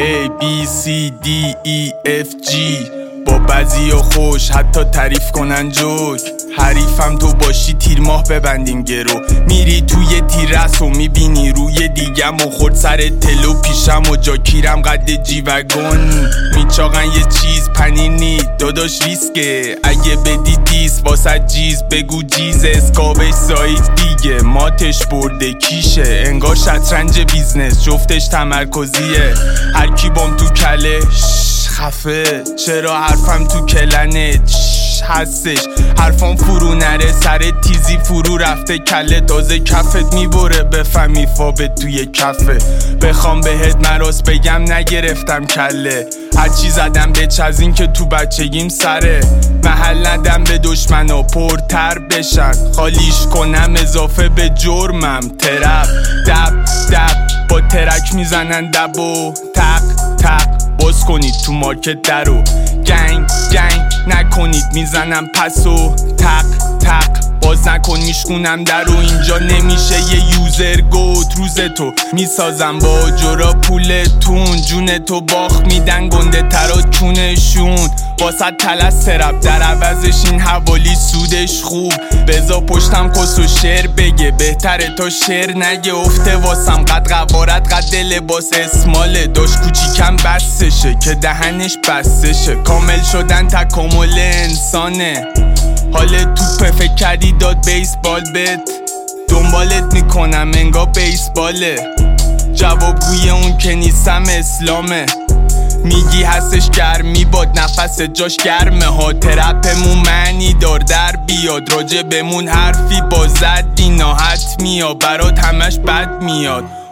A B C D E F G با بعضیا خوش حتی تعریف کنن جوک. حریفم تو باشی تیر ماه ببندیم گرو. میری توی تیرس و میبینی روی دیگم و خورد سر تلو پیشم و جاکیرم قد جیوگون. میچاقن یه چیز پنینی داداش ریسکه، اگه بدی دیس واسه جیز بگو جیز. اسکابش سایز دیگه ماتش برده کیشه، انگار شطرنج بیزنس جفتش تمرکزیه. هر کی بام تو کله خفه، چرا حرفم تو کلنه هستش. حرفام فرو نره سر تیزی فرو رفته کله. تازه کفت میبره بفهمی فابت توی کفه. بخوام بهت مراس بگم نگرفتم کله. هرچی زدم به از این که تو بچگیم سره. محل ندم به دشمنا پرتر بشن، خالیش کنم اضافه به جرمم. ترپ دب دب با ترک میزنن دب و تق تق باز کنید تو مارکت درو. گنگ گنگ نکنید میزنم پسو تق تق باز نکن میشکونم درو. اینجا نمیشه یه یوزر گوت روز تو میسازم با جورا پولتون. جون تو باخ میدن گنده ترا چونشون. واسه تلس ترپ در عوضش این حوالی سودش خوب. بزا پشتم کس و شعر بگه بهتره تا شعر نگه. افته واسم قد قوارت قد لباس اسماله. داشت کوچیکم بستشه که دهنش بستشه. کامل شدن تکامل انسانه. حال توپه فکر کردی داد بیسبال بت. دنبالت میکنم انگار بیسباله. جوابگوی اون که نیستم اسلامه. میگی هستش گرمی باد نفس جاش گرمه ها. ترپمون معنی دار در بیاد. راجع بمون حرفی با زد اینا حتمیا برات همش بد میاد.